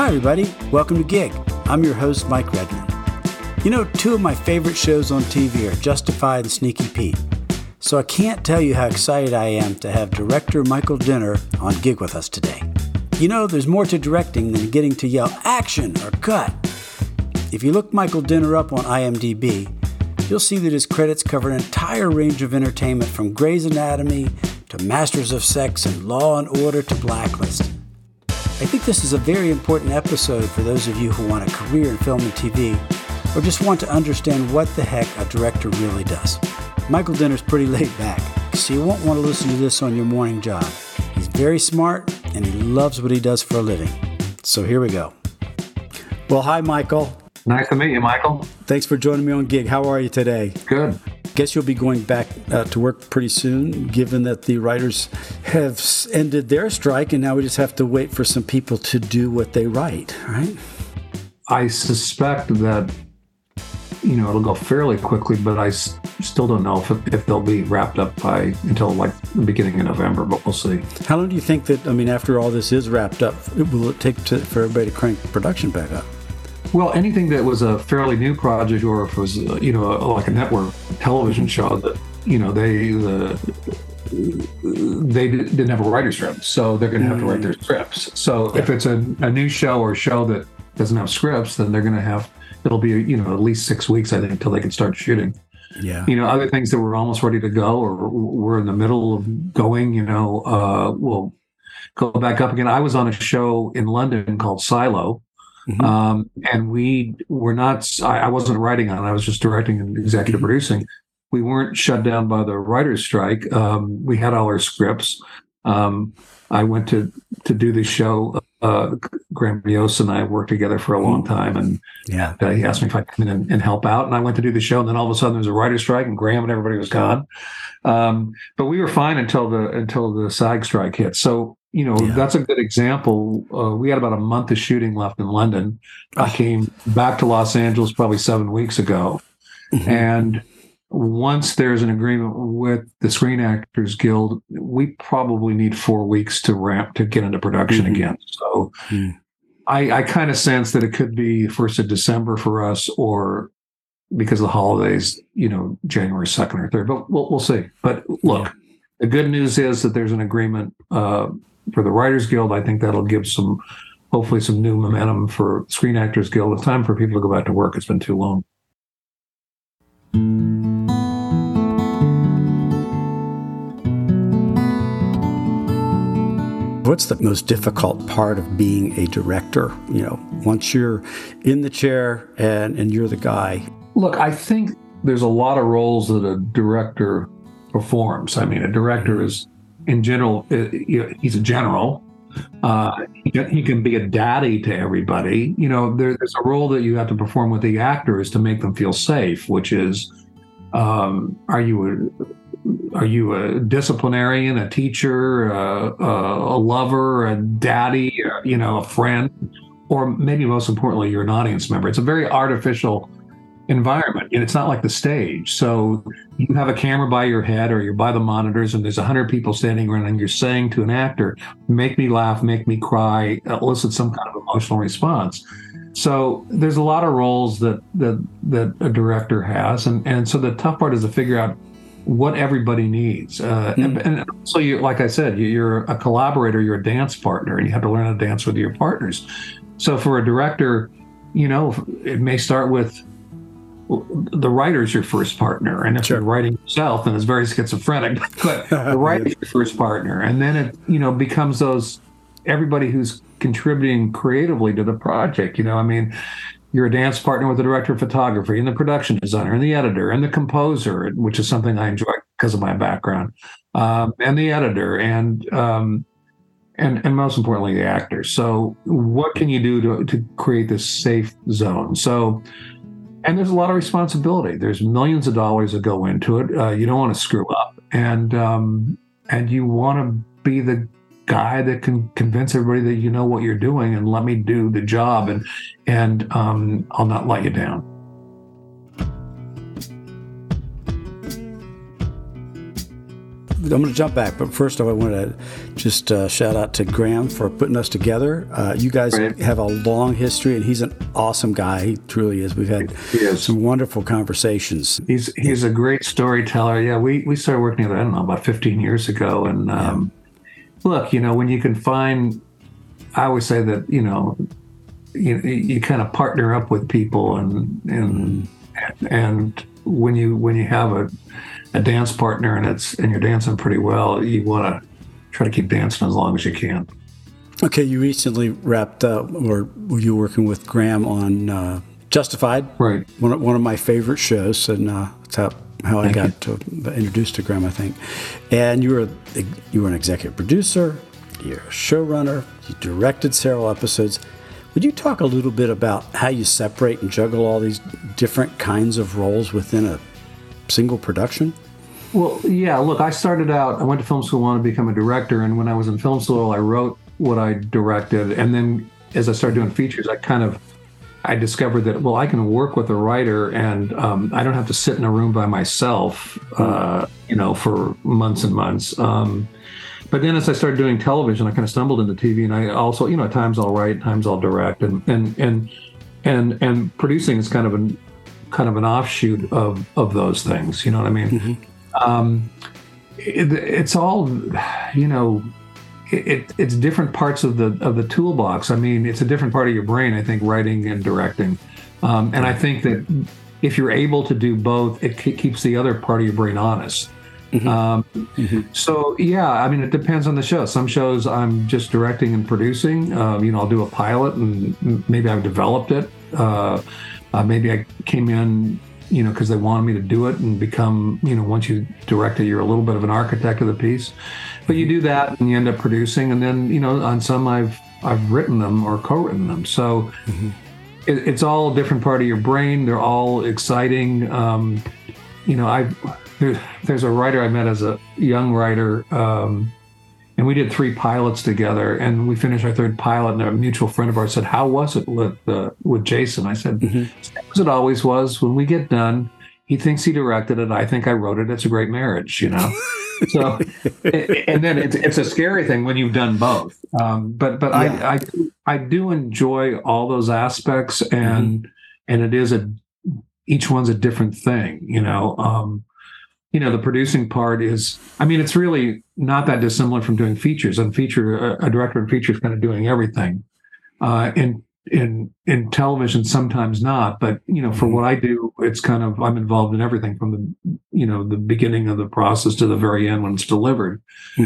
Hi, everybody. Welcome to Gig. I'm your host, Mike Redmond. You know, two of my favorite shows on TV are Justified and Sneaky Pete. So I can't tell you how excited I am to have director Michael Dinner on Gig with us today. You know, there's more to directing than getting to yell action or cut. If you look Michael Dinner up on IMDb, you'll see that his credits cover an entire range of entertainment from Grey's Anatomy to Masters of Sex and Law and Order to Blacklist. I think this is a very important episode for those of you who want a career in film and TV or just want to understand what the heck a director really does. Michael Dinner's pretty laid back, so you won't want to listen to this on your morning jog. He's very smart and he loves what he does for a living. So here we go. Well, hi, Michael. Nice to meet you, Michael. Thanks for joining me on Gig. How are you today? Good. Guess you'll be going back to work pretty soon, given that the writers have ended their strike, and now we just have to wait for some people to do what they write, right? I suspect that, it'll go fairly quickly, but I still don't know if they'll be wrapped up until like the beginning of November, but we'll see. How long do you think that, after all this is wrapped up, will it take for everybody to crank production back up? Well, anything that was a fairly new project, or if it was, like a network television show that, they didn't have a writer's room, so they're going to have to write their scripts. So if it's a new show or a show that doesn't have scripts, then they're going to have, it'll be, at least 6 weeks, I think, until they can start shooting. Yeah. Other things that were almost ready to go or were in the middle of going, will go back up again. I was on a show in London called Silo. Mm-hmm. And we were not, I wasn't writing on it. I was just directing and executive producing. We weren't shut down by the writer's strike. We had all our scripts. I went to do the show. Graham Yost and I worked together for a long time. And he asked me if I'd come in and help out. And I went to do the show. And then all of a sudden there was a writer's strike and Graham and everybody was gone. But we were fine until the SAG strike hit. So, that's a good example. We had about a month of shooting left in London. I came back to Los Angeles probably 7 weeks ago. Mm-hmm. And once there's an agreement with the Screen Actors Guild, we probably need 4 weeks to get into production again. So I kind of sense that it could be 1st of December for us, or because of the holidays, January 2nd or 3rd. But we'll see. But look, the good news is that there's an agreement for the Writers Guild. I think that'll give hopefully some new momentum for Screen Actors Guild. It's time for people to go back to work. It's been too long. What's the most difficult part of being a director? Once you're in the chair and you're the guy. Look, I think there's a lot of roles that a director performs. A director is, in general, he's a general. He can be a daddy to everybody. There's a role that you have to perform with the actors to make them feel safe, which is, are you a disciplinarian, a teacher, a lover, a daddy, a friend, or maybe most importantly, you're an audience member. It's a very artificial environment, and it's not like the stage. So you have a camera by your head, or you're by the monitors, and there's 100 people standing around, and you're saying to an actor, make me laugh, make me cry, elicit some kind of emotional response. So there's a lot of roles that a director has, and so the tough part is to figure out what everybody needs. And so you, like I said, you're a collaborator, you're a dance partner, and you have to learn how to dance with your partners. So for a director, it may start with the writer's your first partner, and if you're writing yourself, then it's very schizophrenic. But the writer's your first partner, and then it becomes everybody who's contributing creatively to the project. You're a dance partner with the director of photography, and the production designer, and the editor, and the composer, which is something I enjoy because of my background, and the editor, and most importantly, the actor. So what can you do to create this safe zone? And there's a lot of responsibility. There's millions of dollars that go into it. You don't want to screw up, and you want to be the guy that can convince everybody that you know what you're doing and let me do the job, and I'll not let you down. going to jump back, but first I want to just shout out to Graham for putting us together. You guys have a long history, and he's an awesome guy. He truly is. We've had some wonderful conversations. He's a great storyteller. Yeah, we started working together, I don't know, about 15 years ago. And look, when you can find, I always say that, you kind of partner up with people, and when you have a dance partner and you're dancing pretty well, you want to try to keep dancing as long as you can. Okay, you recently wrapped up, or were you working with Graham on Justified? Right. One of my favorite shows, and that's how I got introduced to Graham, I think. And you were an executive producer, you're a showrunner, you directed several episodes. Would you talk a little bit about how you separate and juggle all these different kinds of roles within a single production? Well, yeah, look, I started out, I went to film school, wanted to become a director, and when I was in film school, I wrote what I directed, and then as I started doing features, I discovered that, well, I can work with a writer, and I don't have to sit in a room by myself, for months and months. But then as I started doing television, I kind of stumbled into TV, and I also, at times I'll write, at times I'll direct, and producing is kind of an offshoot of those things. You know what I mean? Mm-hmm. It's all, it's different parts of the toolbox. I mean, it's a different part of your brain, I think, writing and directing. And I think that if you're able to do both, it keeps the other part of your brain honest. Mm-hmm. So, yeah, I mean, it depends on the show. Some shows I'm just directing and producing. I'll do a pilot and maybe I've developed it. Maybe I came in, because they wanted me to do it and become, once you direct it, you're a little bit of an architect of the piece. But you do that and you end up producing. And then, on some I've written them or co-written them. So it's all a different part of your brain. They're all exciting. There's a writer I met as a young writer, and we did 3 pilots together, and we finished our 3rd pilot, and a mutual friend of ours said, "How was it with Jason?" I said, "As it always was. When we get done, he thinks he directed it. I think I wrote it. It's a great marriage, So, and then it's a scary thing when you've done both. But yeah. I do enjoy all those aspects, and it is each one's a different thing, the producing part is, it's really not that dissimilar from doing features. On feature, a director in feature is kind of doing everything. In television, sometimes not, but for what I do, it's kind of, I'm involved in everything from the beginning of the process to the very end when it's delivered.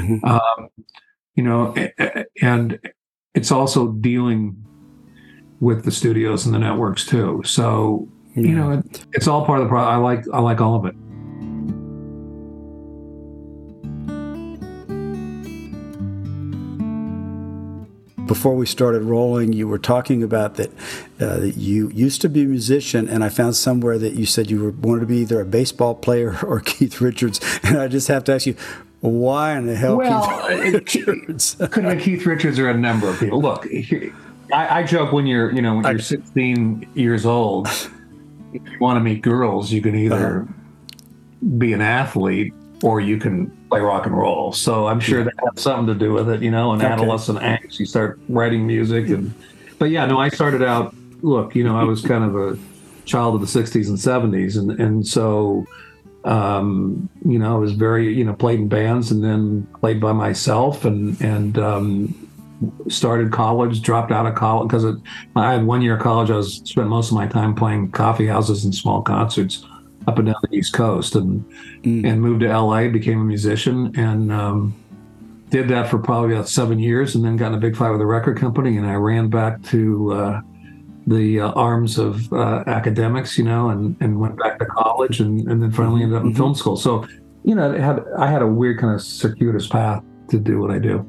And it's also dealing with the studios and the networks too. So it's all part of the process. I like all of it. Before we started rolling, you were talking about that you used to be a musician, and I found somewhere that you said you wanted to be either a baseball player or Keith Richards. And I just have to ask you, why in the hell Keith Richards? Could have been Keith Richards or a number of people. Look, I joke when you're 16 years old, if you want to meet girls, you can either be an athlete or you can play rock and roll. So I'm sure that has something to do with it, and adolescent angst. You start writing music. But I started out, I was kind of a child of the 60s and 70s. And so, I was very, played in bands and then played by myself and started college, dropped out of college because I had 1 year of college. I spent most of my time playing coffee houses and small concerts up and down the East Coast, and moved to LA, became a musician, and did that for probably about 7 years, and then got in a big fight with a record company, and I ran back to the arms of academics, and went back to college, and then finally ended up in film school. So, I had a weird kind of circuitous path to do what I do.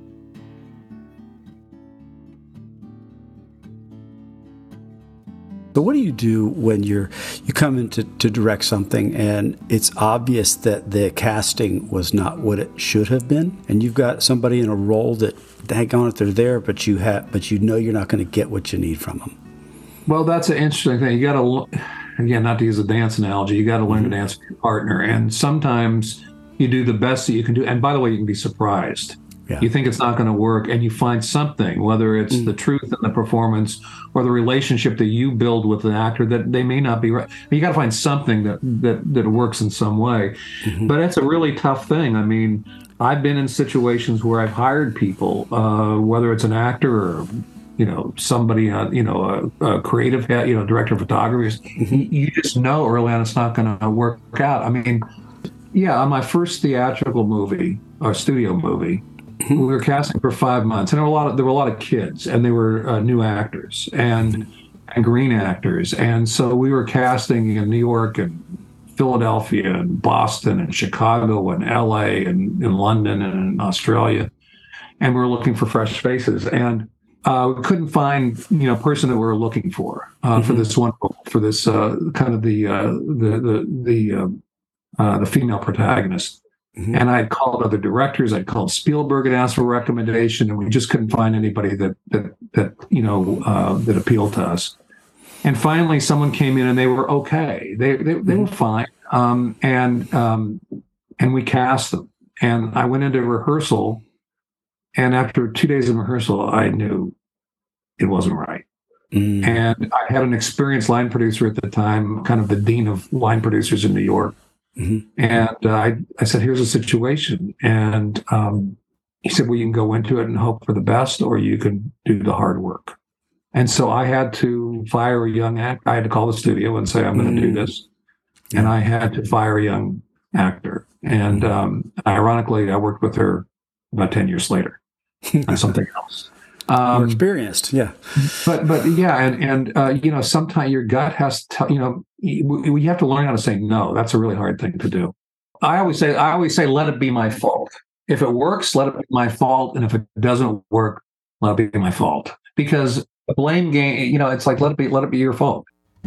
So what do you do when you come in to direct something and it's obvious that the casting was not what it should have been, and you've got somebody in a role that, daggone it, they're there, but you're not going to get what you need from them? Well, that's an interesting thing. You got to, again, not to use a dance analogy, you got to learn to dance with your partner. And sometimes, you do the best that you can do. And by the way, you can be surprised. Yeah. You think it's not going to work, and you find something, whether it's the truth in the performance or the relationship that you build with an actor that they may not be right. You got to find something that works in some way. But it's a really tough thing. I mean, I've been in situations where I've hired people, whether it's an actor or somebody, a creative head, director of photography. You just know early on it's not going to work out. I mean, on my first theatrical movie or studio movie, we were casting for 5 months, and there were a lot of kids, and they were new actors and green actors, and so we were casting in New York and Philadelphia and Boston and Chicago and LA and in London and in Australia, and we were looking for fresh faces, and we couldn't find a person that we were looking for this one, for this kind of the female protagonist. And I called other directors. I called Spielberg and asked for a recommendation, and we just couldn't find anybody that appealed to us. And finally, someone came in, and they were okay. They were fine, and we cast them. And I went into rehearsal, and after 2 days of rehearsal, I knew it wasn't right. And I had an experienced line producer at the time, kind of the dean of line producers in New York. And I said, here's a situation. And he said, well, you can go into it and hope for the best, or you can do the hard work. And so I had to fire a young actor. I had to call the studio and say, I'm going to do this. And I had to fire a young actor. And ironically, I worked with her about 10 years later on something else. More experienced, yeah. But yeah, and sometimes your gut has to, you have to learn how to say no. That's a really hard thing to do. I always say, let it be my fault. If it works, let it be my fault, and if it doesn't work, let it be my fault. Because the blame game, it's like let it be your fault.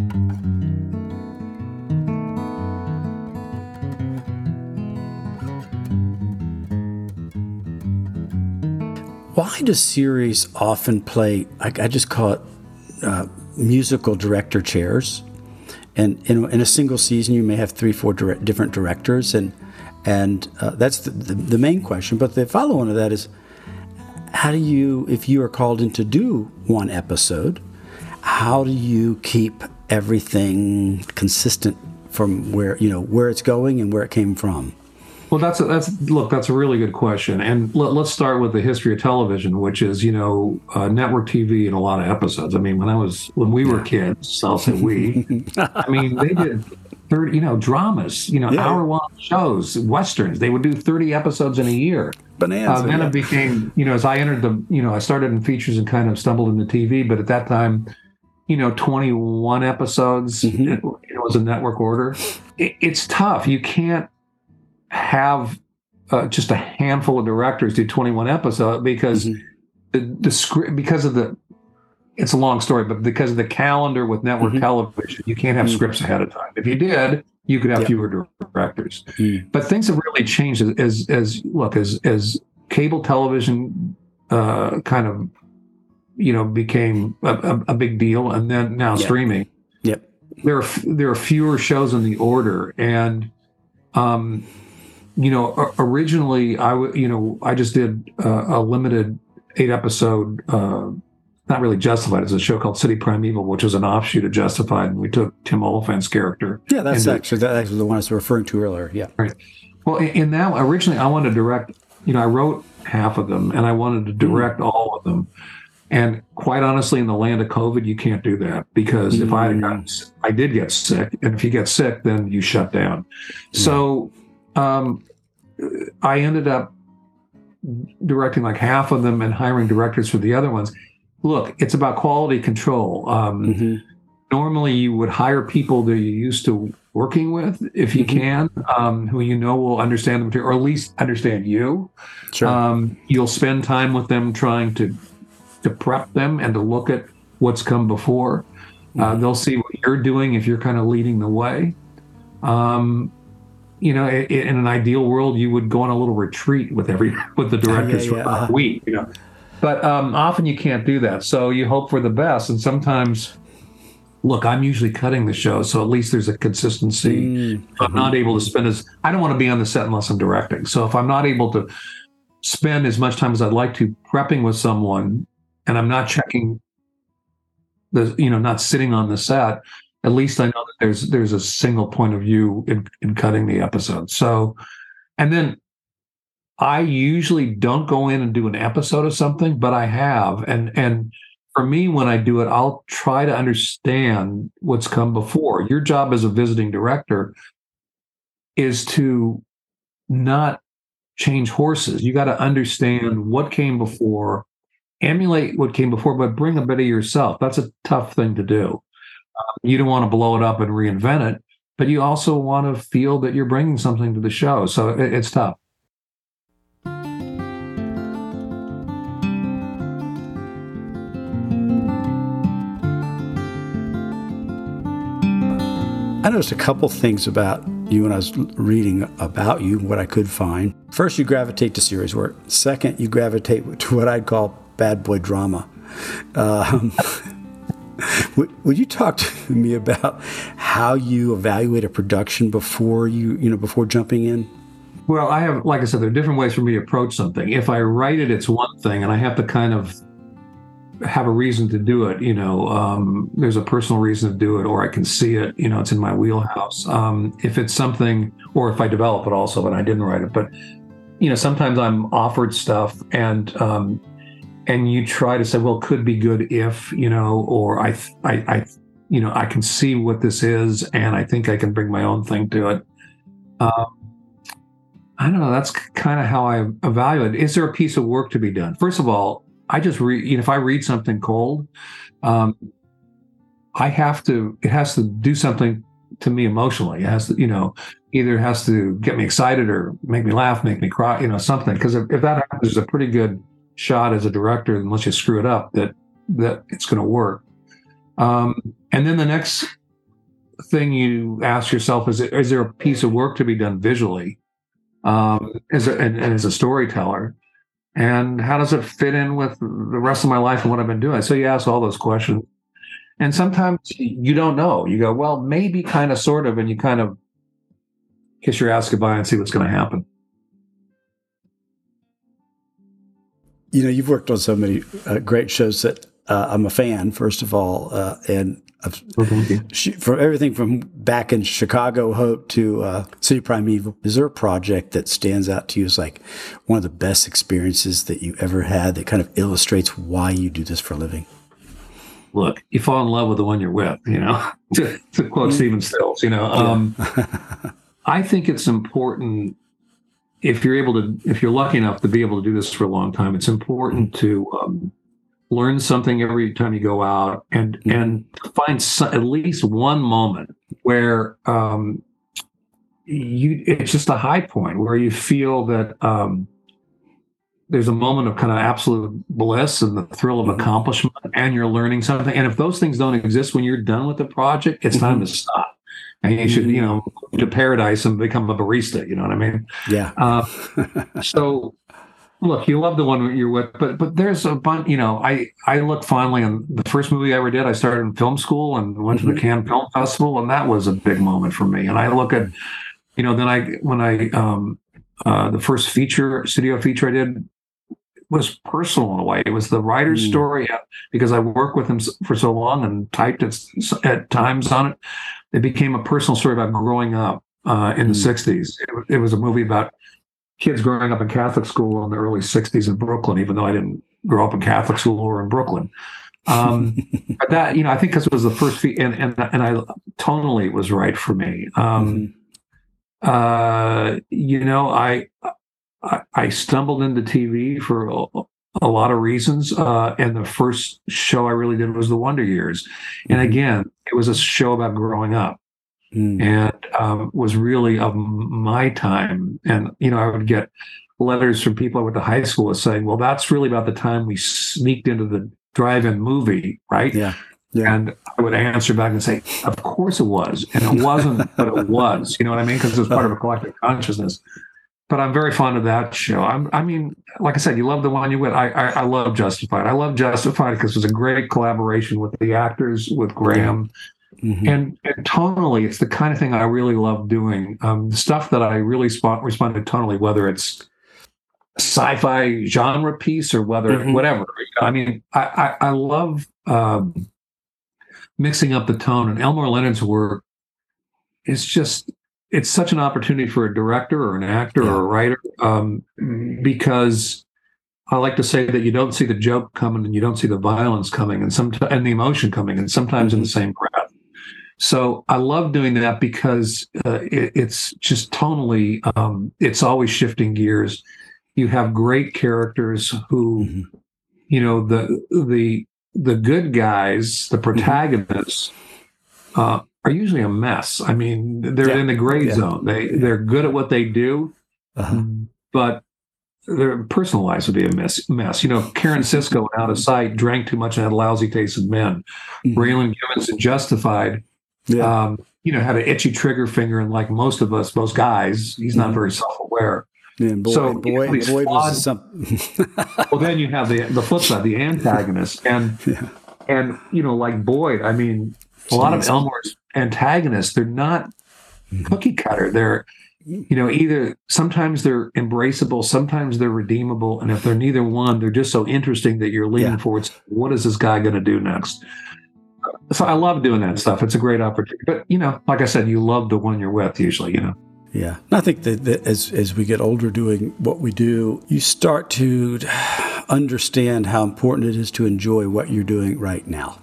Why do series often play, I just call it musical director chairs? And in a single season, you may have 3-4 different directors, and that's the main question. But the follow-on to that is, how do you, if you are called in to do one episode, how do you keep everything consistent from where it's going and where it came from? Well, that's a really good question. And let's start with the history of television, which is, network TV and a lot of episodes. I mean, when we were kids, I'll say we, I mean, they did 30, dramas, hour-long shows, Westerns. They would do 30 episodes in a year. Bonanza. Then it became, as I entered I started in features and kind of stumbled into TV. But at that time, 21 episodes, it was a network order. It's tough. You can't have just a handful of directors do 21 episodes because the script, it's a long story, but because of the calendar with network television, you can't have scripts ahead of time. If you did, you could have fewer directors. But things have really changed as cable television kind of became a big deal, and then now streaming. Yep. There are fewer shows in the order, and originally I just did a limited 8-episode, not really Justified. It's a show called City Primeval, which was an offshoot of Justified, and we took Tim Oliphant's character. Yeah, that's actually the one I was referring to earlier. Yeah. Right. Well, in that, originally I wanted to direct. I wrote half of them, and I wanted to direct all of them. And quite honestly, in the land of COVID, you can't do that, because if I did get sick, and if you get sick, then you shut down. So I ended up directing like half of them and hiring directors for the other ones. Look, it's about quality control. Normally, you would hire people that you're used to working with, if you can, who will understand the material, or at least understand you. Sure. You'll spend time with them trying to prep them and to look at what's come before. They'll see what you're doing if you're kind of leading the way. In an ideal world, you would go on a little retreat with the directors for a week. But often you can't do that. So you hope for the best, and sometimes look, I'm usually cutting the show, so at least there's a consistency. If I'm not able to spend I don't want to be on the set unless I'm directing. So if I'm not able to spend as much time as I'd like to prepping with someone, and I'm not checking not sitting on the set, at least I know that there's a single point of view in cutting the episode. So, and then I usually don't go in and do an episode of something, but I have. And for me, when I do it, I'll try to understand what's come before. Your job as a visiting director is to not change horses. You got to understand what came before, emulate what came before, but bring a bit of yourself. That's a tough thing to do. You don't want to blow it up and reinvent it, but you also want to feel that you're bringing something to the show. So it's tough. I noticed a couple things about you when I was reading about you, what I could find. First, you gravitate to series work. Second, you gravitate to what I'd call bad boy drama. Would you talk to me about how you evaluate a production before before jumping in? Well, I have, like I said, there are different ways for me to approach something. If I write it, it's one thing, and I have to kind of have a reason to do it. There's a personal reason to do it, or I can see it, it's in my wheelhouse. If it's something, or if I develop it also, but I didn't write it, but, sometimes I'm offered stuff and you try to say, well, could be good if, or I can see what this is and I think I can bring my own thing to it. I don't know. That's kind of how I evaluate it. Is there a piece of work to be done? First of all, I just read, if I read something cold, it has to do something to me emotionally. It has to, either has to get me excited or make me laugh, make me cry, something. Because if that happens, there's a pretty good shot as a director, unless you screw it up, that it's going to work. And then the next thing you ask yourself is there a piece of work to be done visually, as a storyteller? And how does it fit in with the rest of my life and what I've been doing? So you ask all those questions. And sometimes you don't know. You go, well, maybe, kind of, sort of, and you kind of kiss your ass goodbye and see what's going to happen. You've worked on so many great shows that I'm a fan, first of all, and from everything from back in Chicago Hope to City Primeval. Is there a project that stands out to you as like one of the best experiences that you ever had that kind of illustrates why you do this for a living? Look, you fall in love with the one you're with, to quote Stephen Stills, I think it's important, if you're lucky enough to be able to do this for a long time, it's important to learn something every time you go out and find at least one moment where it's just a high point where you feel that there's a moment of kind of absolute bliss and the thrill of accomplishment, and you're learning something. And if those things don't exist when you're done with the project, it's time to stop. And you should, move to paradise and become a barista. You know what I mean? Yeah. So, look, you love the one you're with, but there's a bunch. I look fondly on the first movie I ever did. I started in film school and went to the Cannes Film Festival, and that was a big moment for me. And I look at, the first studio feature I did was personal in a way. It was the writer's story, because I worked with him for so long and typed at times on it. It became a personal story about growing up in the 60s. It was a movie about kids growing up in Catholic school in the early 60s in Brooklyn, even though I didn't grow up in Catholic school or in Brooklyn. But that, I think because it was the first and I tonally it was right for me. I stumbled into TV for a lot of reasons. And the first show I really did was The Wonder Years. And again, it was a show about growing up. And was really of my time. And, I would get letters from people I went to high school with saying, well, that's really about the time we sneaked into the drive-in movie, right? Yeah. And I would answer back and say, of course it was. And it wasn't, but it was. You know what I mean? Because it was part of a collective consciousness. but I'm very fond of that show. I mean, like I said, you love the one you with. I love Justified. I love Justified because it was a great collaboration with the actors, with Graham. Mm-hmm. And tonally, it's the kind of thing I really love doing. The stuff that I really respond to tonally, whether it's a sci-fi genre piece or whether whatever. I mean, I love mixing up the tone. And Elmore Leonard's work is just, it's such an opportunity for a director or an actor or a writer, because I like to say that you don't see the joke coming and you don't see the violence coming and the emotion coming, and sometimes in the same breath. So I love doing that because it's just tonally, it's always shifting gears. You have great characters who, you know, the good guys, the protagonists, are usually a mess. I mean, they're in the gray zone. They're good at what they do, but their personal lives would be a mess. You know, Karen Sisko, Out of Sight, drank too much and had a lousy taste in men. Raylan Givens in Justified, you know, had an itchy trigger finger, and like most of us, most guys, he's not very self-aware. Yeah, Boyd was something. Well, then you have the flip side, the antagonist, and you know, like Boyd. I mean, a lot of Elmore's antagonists, they're not cookie cutter. They're, you know, either sometimes they're embraceable, sometimes they're redeemable, and if they're neither one, they're just so interesting that you're leaning forward. What is this guy going to do next? So I love doing that stuff. It's a great opportunity. But, you know, like I said, you love the one you're with usually, you know. Yeah. I think that as we get older doing what we do, you start to understand how important it is to enjoy what you're doing right now.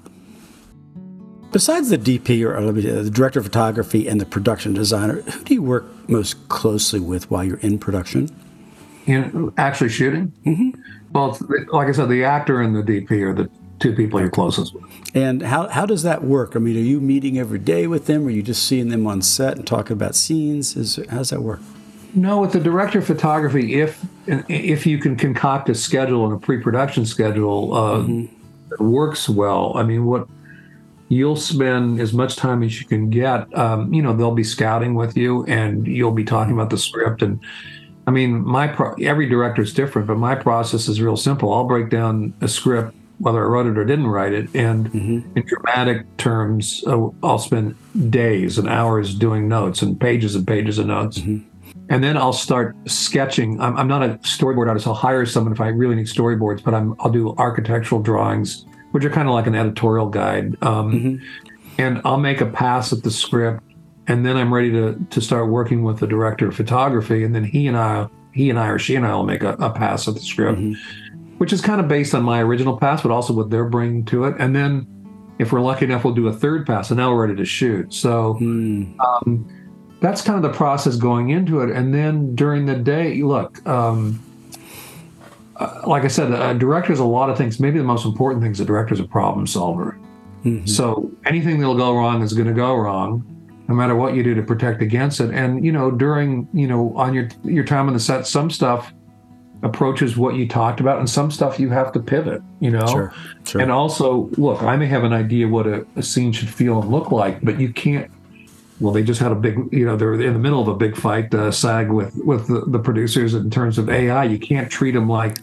Besides the DP, or the director of photography and the production designer, who do you work most closely with while you're in production? In actually shooting? Well, like I said, the actor and the DP are the two people you're closest with. And how does that work? I mean, are you meeting every day with them? Or are you just seeing them on set and talking about scenes? How does that work? No, with the director of photography, if you can concoct a schedule and a pre-production schedule that works well, I mean, what you'll spend as much time as you can get. You know, they'll be scouting with you, and you'll be talking about the script. And I mean, every director is different, but my process is real simple. I'll break down a script, whether I wrote it or didn't write it, and in dramatic terms, I'll spend days and hours doing notes and pages of notes. And then I'll start sketching. I'm not a storyboard artist. I'll hire someone if I really need storyboards, but I'll do architectural drawings, which are kind of like an editorial guide. And I'll make a pass at the script, and then I'm ready to start working with the director of photography, and then he and I or she and I will make a pass at the script, which is kind of based on my original pass, but also what they're bringing to it. And then if we're lucky enough, we'll do a third pass, and now we're ready to shoot. So that's kind of the process going into it. And then during the day, look, like I said, a director is a lot of things. Maybe the most important thing is a director is a problem solver. So anything that'll go wrong is going to go wrong, no matter what you do to protect against it. And, you know, during, you know, on your time on the set, some stuff approaches what you talked about, and some stuff you have to pivot, you know. Sure. And also, look, I may have an idea what a scene should feel and look like, but you can't. Well, they just had a big, you know, they're in the middle of a big fight, SAG with the producers in terms of AI. You can't treat them like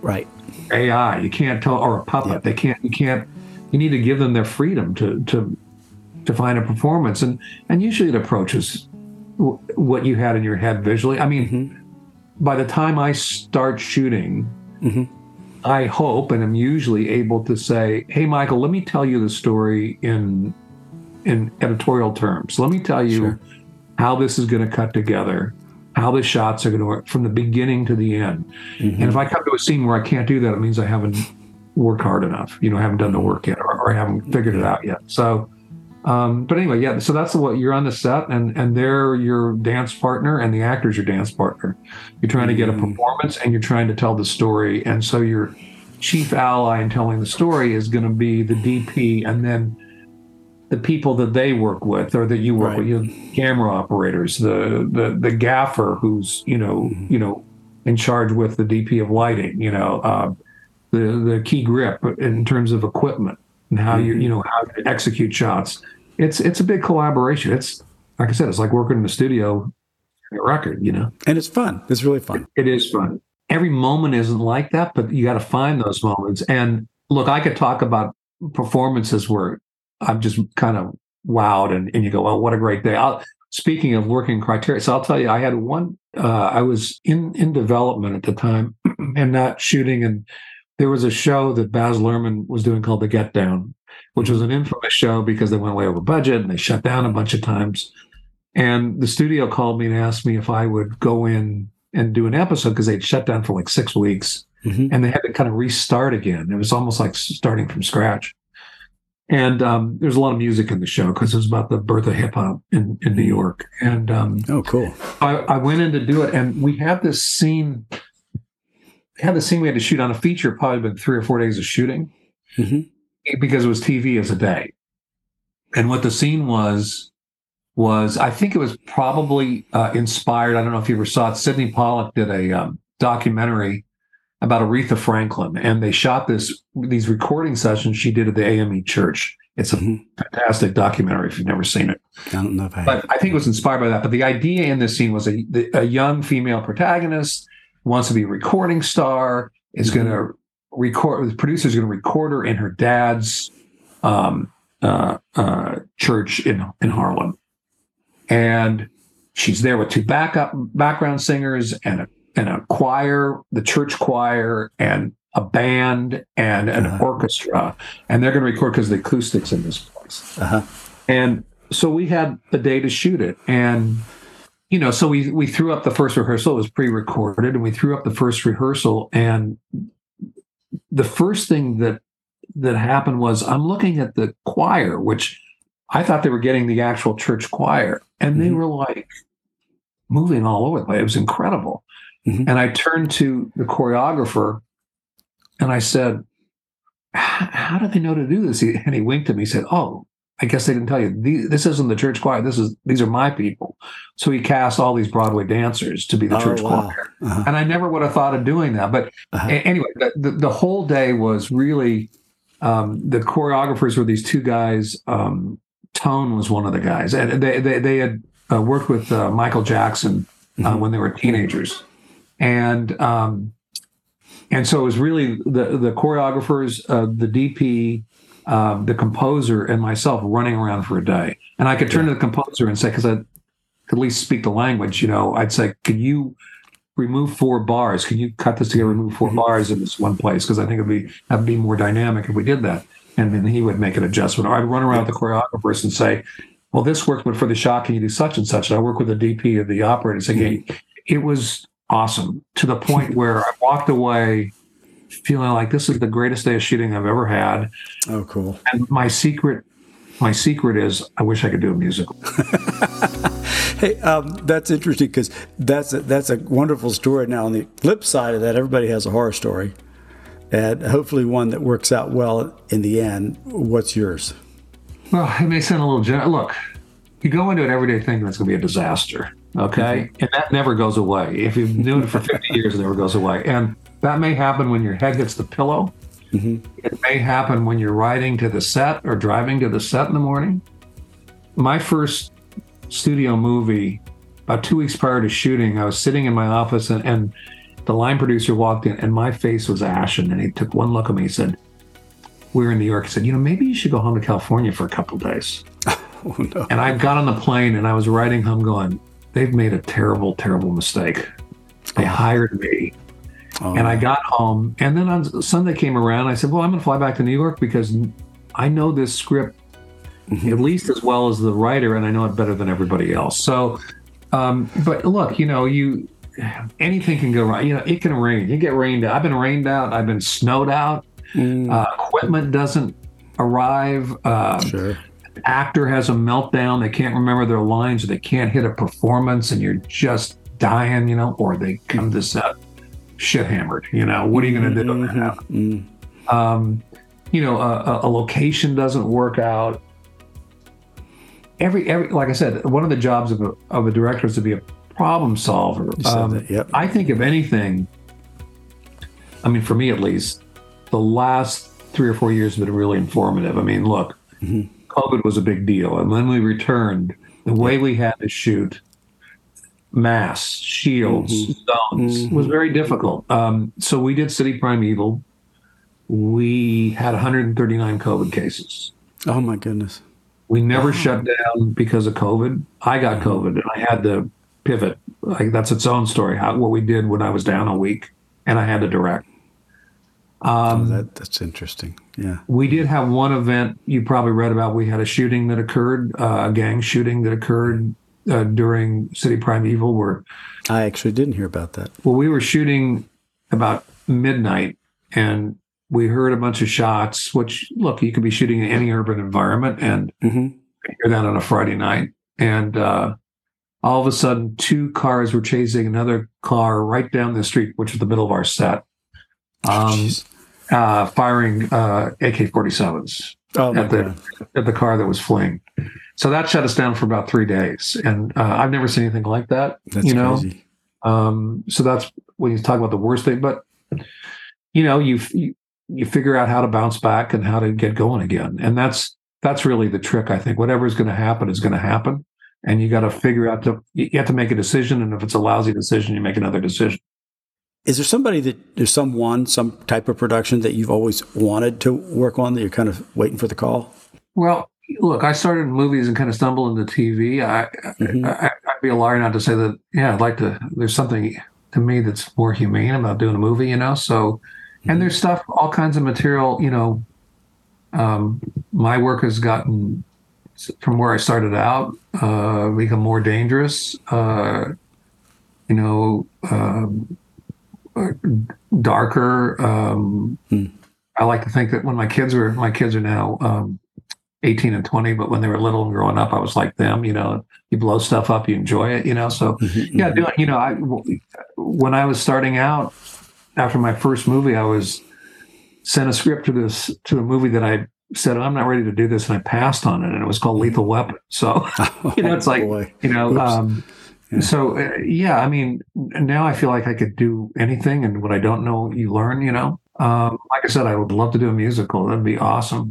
AI. You can't tell, or a puppet. You need to give them their freedom to find a performance. And usually it approaches what you had in your head visually. I mean, by the time I start shooting, I hope, and I'm usually able to say, hey, Michael, let me tell you the story in editorial terms. Let me tell you how this is going to cut together, how the shots are going to work from the beginning to the end. And if I come to a scene where I can't do that, it means I haven't worked hard enough. You know, I haven't done the work yet, or I haven't figured it out yet. So, but anyway, so that's what you're on the set, and they're your dance partner, and the actor's your dance partner. You're trying to get a performance, and you're trying to tell the story. And so your chief ally in telling the story is going to be the DP, and then the people that they work with, or that you work with, you know, camera operators, the gaffer who's you know in charge with the DP of lighting, you know, the key grip in terms of equipment and how you know how to execute shots. It's a big collaboration. It's like I said, it's like working in the studio a record, you know. And it's fun. It's really fun. It is fun. Every moment isn't like that, but you got to find those moments. And look, I could talk about performances where I'm just kind of wowed, and you go, well, what a great day. Speaking of working criteria, so I'll tell you, I had one, I was in development at the time and not shooting. And there was a show that Baz Luhrmann was doing called The Get Down, which was an infamous show because they went way over budget and they shut down a bunch of times. And the studio called me and asked me if I would go in and do an episode because they'd shut down for like 6 weeks and they had to kind of restart again. It was almost like starting from scratch. And there's a lot of music in the show because it was about the birth of hip hop in New York. And oh, cool. I went in to do it, and we had this scene. We had to shoot on a feature, probably been 3 or 4 days of shooting because it was TV as a day. And what the scene was I think it was probably inspired. I don't know if you ever saw it. Sidney Pollack did a documentary about Aretha Franklin, and they shot these recording sessions she did at the AME Church. It's a fantastic documentary if you've never seen it. I don't know if I have. But I think it was inspired by that. But the idea in this scene was a young female protagonist wants to be a recording star, is going to record, the producer's going to record her in her dad's church in Harlem. And she's there with 2 background singers and a choir, the church choir, and a band and an orchestra. And they're going to record because the acoustics in this place. And so we had a day to shoot it. And, you know, so we threw up the first rehearsal. It was pre-recorded, and we threw up the first rehearsal. And the first thing that happened was I'm looking at the choir, which I thought they were getting the actual church choir. And they were like moving all over the place. It was incredible. And I turned to the choreographer and I said, how do they know to do this? And he winked at me. He said, oh, I guess they didn't tell you. This isn't the church choir. These are my people. So he cast all these Broadway dancers to be the church choir. And I never would have thought of doing that. But anyway, the whole day was really, the choreographers were these 2 guys. Tone was one of the guys. And they had worked with Michael Jackson when they were teenagers. And so it was really the choreographers, the DP, the composer, and myself running around for a day. And I could turn to the composer and say, because I could at least speak the language, you know, I'd say, can you remove 4 bars? Can you cut this together, remove 4 bars in this one place? Because I think that'd be more dynamic if we did that. And then he would make an adjustment. Or I'd run around with the choreographers and say, well, this worked, but for the shot, can you do such and such? And I work with the DP of the operator and say, hey, it was awesome, to the point where I walked away feeling like this is the greatest day of shooting I've ever had. Oh, cool. And my secret is I wish I could do a musical. Hey, that's interesting because that's a wonderful story. Now, on the flip side of that, everybody has a horror story, and hopefully one that works out well in the end. What's yours? Well, it may sound a little general. Look, you go into it every day thinking it's going to be a disaster, okay? And that never goes away. If you've been doing it for 50 years, it never goes away. And that may happen when your head hits the pillow. It may happen when you're riding to the set or driving to the set in the morning. My first studio movie, about 2 weeks prior to shooting, I was sitting in my office and the line producer walked in and my face was ashen. And he took one look at me and said, we were in New York. He said, you know, maybe you should go home to California for a couple of days. Oh, no. And I got on the plane and I was riding home going, they've made a terrible, terrible mistake. They hired me. And I got home. And then on Sunday came around. I said, well, I'm going to fly back to New York because I know this script at least as well as the writer, and I know it better than everybody else. So, but look, you know, anything can go wrong. You know, it can rain. You get rained out. I've been rained out. I've been snowed out. Equipment doesn't arrive. Sure. Actor has a meltdown. They can't remember their lines, or they can't hit a performance, and you're just dying, you know, or they come to set shit hammered. You know, what are you going to do? You know, a location doesn't work out. Every like I said, one of the jobs of a director is to be a problem solver. Yep. I think if anything, I mean, for me at least, the last 3 or 4 years have been really informative. I mean, look, COVID was a big deal. And when we returned, the way we had to shoot, masks, shields, zones. It was very difficult. So we did City Primeval. We had 139 COVID cases. Oh my goodness. We never shut down because of COVID. I got COVID and I had to pivot. Like, that's its own story. What we did when I was down a week and I had to direct. That's interesting. Yeah. We did have one event you probably read about. We had a shooting that occurred, a gang shooting that occurred during City Primeval, where I actually didn't hear about that. Well, we were shooting about midnight and we heard a bunch of shots, which, look, you could be shooting in any urban environment and hear that on a Friday night. And all of a sudden, 2 cars were chasing another car right down the street, which was the middle of our set, firing AK-47s at the car that was fleeing. So that shut us down for about 3 days. And I've never seen anything like that. That's crazy. So that's when you talk about the worst thing. But, you figure out how to bounce back and how to get going again. And that's really the trick, I think. Whatever is going to happen is going to happen. And you got to figure out you have to make a decision. And if it's a lousy decision, you make another decision. Is there some type of production that you've always wanted to work on that you're kind of waiting for the call? Well, look, I started in movies and kind of stumbled into TV. I'd be a liar not to say that, I'd like to, there's something to me that's more humane about doing a movie, so, and there's stuff, all kinds of material, my work has gotten, from where I started out, become more dangerous, darker. I like to think that when my kids are now 18 and 20, but when they were little and growing up, I was like them. You blow stuff up, you enjoy it. So when I was starting out, after my first movie, I was sent a script to a movie that I said, I'm not ready to do this, and I passed on it, and it was called Lethal Weapon. So it's like So I mean, now I feel like I could do anything, and what I don't know, you learn. Like I said, I would love to do a musical. That'd be awesome.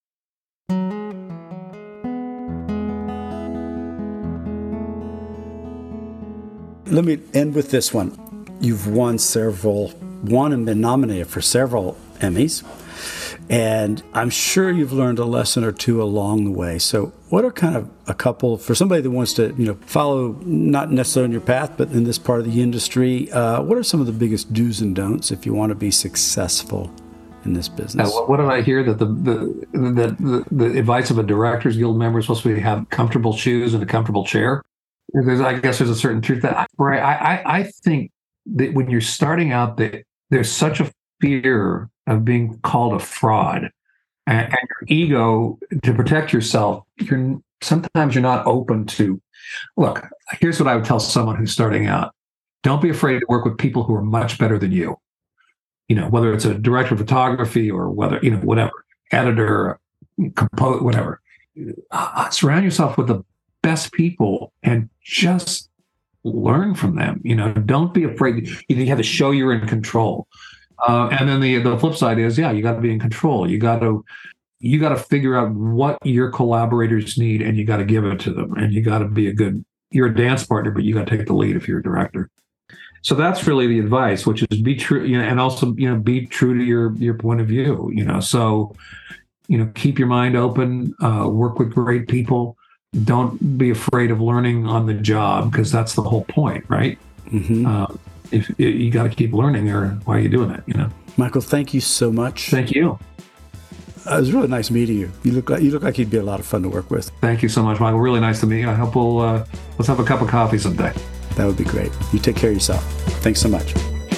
Let me end with this one. You've won and been nominated for several Emmys, and I'm sure you've learned a lesson or two along the way. So what are kind of a couple, for somebody that wants to, follow not necessarily in your path, but in this part of the industry, what are some of the biggest do's and don'ts if you want to be successful in this business? What did I hear? That the advice of a Directors Guild member is supposed to be have comfortable shoes and a comfortable chair. I guess there's a certain truth that I think that when you're starting out, that there's such a fear of being called a fraud, and your ego, to protect yourself, sometimes you're not open to. Look, here's what I would tell someone who's starting out: don't be afraid to work with people who are much better than you. Whether it's a director of photography or whether whatever, editor, compose, whatever. Surround yourself with the best people and just learn from them. Don't be afraid. You have to show you're in control. And then the flip side is, you got to be in control. You got to figure out what your collaborators need, and you got to give it to them. And you got to be you're a dance partner, but you got to take the lead if you're a director. So that's really the advice, which is be true, and also, be true to your point of view. So, keep your mind open, work with great people. Don't be afraid of learning on the job, because that's the whole point, right? If you got to keep learning, or why are you doing it? Michael, thank you so much. Thank you. It was really nice meeting you. You look like you'd be a lot of fun to work with. Thank you so much, Michael. Really nice to meet you. I hope let's have a cup of coffee someday. That would be great. You take care of yourself. Thanks so much.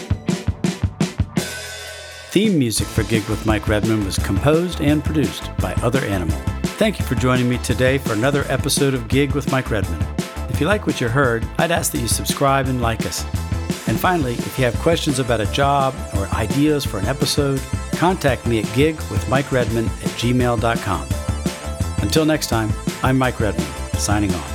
Theme music for Gig with Mike Redman was composed and produced by Other Animal. Thank you for joining me today for another episode of Gig with Mike Redman. If you like what you heard, I'd ask that you subscribe and like us. And finally, if you have questions about a job or ideas for an episode, contact me at gigwithmikeredman@gmail.com. Until next time, I'm Mike Redman, signing off.